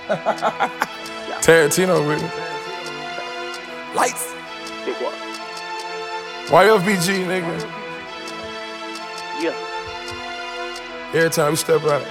Tarantino with me. Lights. YFBG, nigga. Yeah. Every time we step out.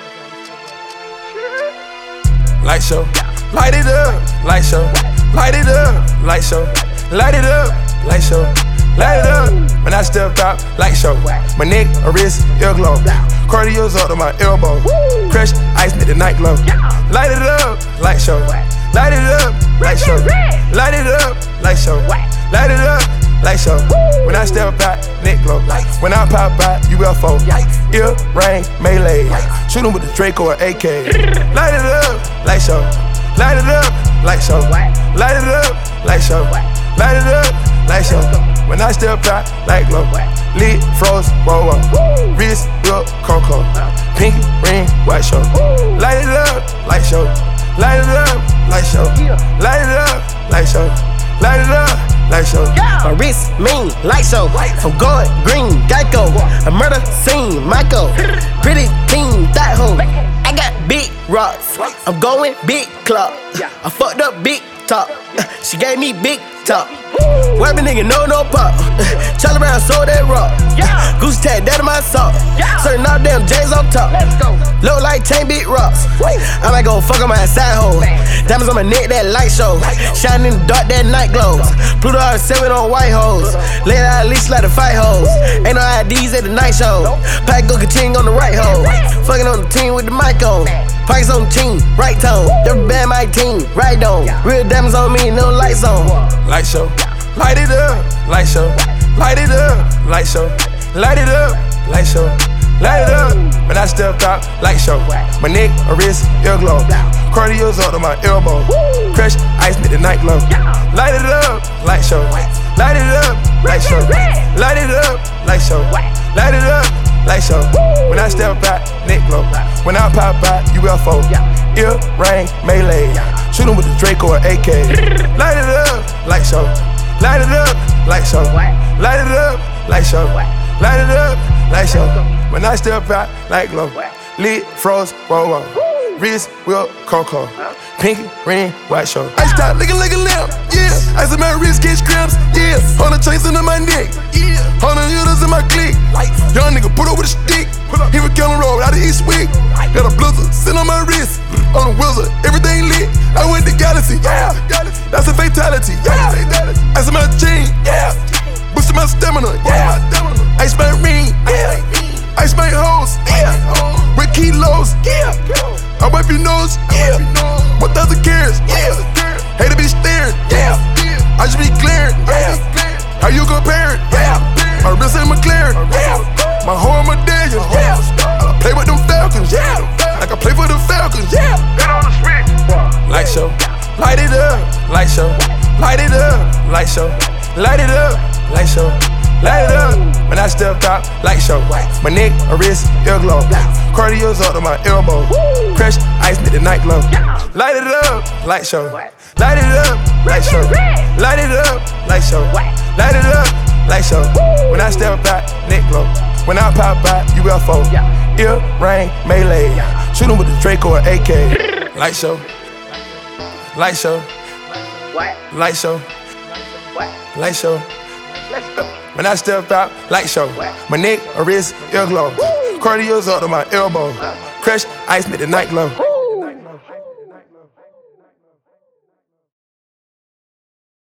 Light show. Light it up. Light show. Light it up. Light show. Light it up. Light show. Light it up. When I step out, light show. My neck, a wrist, ear glow. Cardio's up to my elbow. Crush ice, make the night glow. Light it up. Light show. Light it up. Light show. Light it up. Light show. Light it up. Light show. When I step out, neck glow. When I pop out, UFO. Ear, ring, melee. Shoot 'em with the Draco or AK. Light it up, light show. Light it up, light show. Light it up, light show. Light it up, light show. When I step out, light glow. Lit, froze, roll up. Wrist, whip, cocoa. Pinky, ring, white show. Light it up, light show. Light it up, light show. Light it up, light show. Light it up. Light show. My wrist mean light show. I'm going green, Geico. A murder scene, Michael. Pretty teen, that hoe. I got big rocks. I'm going big club. I fucked up big top. She gave me big top. Web a nigga, no pop. Charlie Brown sold that rock. Goose tag, that in my sock. Certain all damn J's on top. Look like 10 big rocks. I might go fuck on my side hole. Diamonds on my neck, that light show. Shine in the dark, that night glows. Pluto R7 on white hoes. Lay out at least like the fight hoes. Ain't no IDs at the night show. Pack go ka-ching on the right hole. Fucking on the team with the mic on. Pockets on the team, right tone. Every band my team, right on. Real diamonds on me, no lights on. Light show. Light it up, light show. Light it up, light show. Light it up, light show. Light it up. When I step out, light show. My neck, a wrist, ear glow. Cardio's up to my elbow. Crush ice, make the night glow. Light it up, light show. Light it up, light show. Light it up, light show. Light it up, light show. When I step out, neck glow. When I pop out, UFO. Ear, ring, melee. Shoot 'em with the Draco or AK. Light it up, light show. Light it up, light show. Light it up, light show. Light it up, light show. When I step out, light glow. Lit, froze, roll up. Wrist, whip, cocoa. Pinky, ring, white show. Ice top, looking like a lamp, yeah. Ice in my wrist, catch cramps, yeah. 100 chains under my neck, yeah. 100 needles in my clique. Young nigga put up with a stick. He was killing road out of East Week. Got a blizzard, sit on my wrist. On the wizard, everything lit. I went to Galaxy, yeah. That's a fatality, yeah. Ice in my chain, yeah. Boosting my stamina, yeah. Ice my ring, yeah. Ice my hose, yeah. With kilos, yeah. I wipe your nose, yeah. 1,000 carats, yeah. Hate to be staring, yeah. I just be clearing, yeah. How you comparing, yeah. My wrist in McLaren, yeah. My hoe in my Daniels, yeah. I play with them Falcons, yeah. Like I play for the Falcons, yeah. Light show, light it up, light show. Light it up, light show. Light it up, light show. Light it up. When I step out, light show. My neck, a wrist, ear glow. Cardio's up to my elbow. Crush ice, make the night glow. Light it up, light show. Light it up, light show. Light it up, light show. Light it up, light show. When I step out, neck glow. When I pop out, UFO. Ear, ring, melee. Shoot 'em with the Draco or AK. Light show. Light show. Light show. Light show. When I step out, light show. My neck, a wrist, ear glow. Cardio's up to my elbow. Crush ice, make the night glow.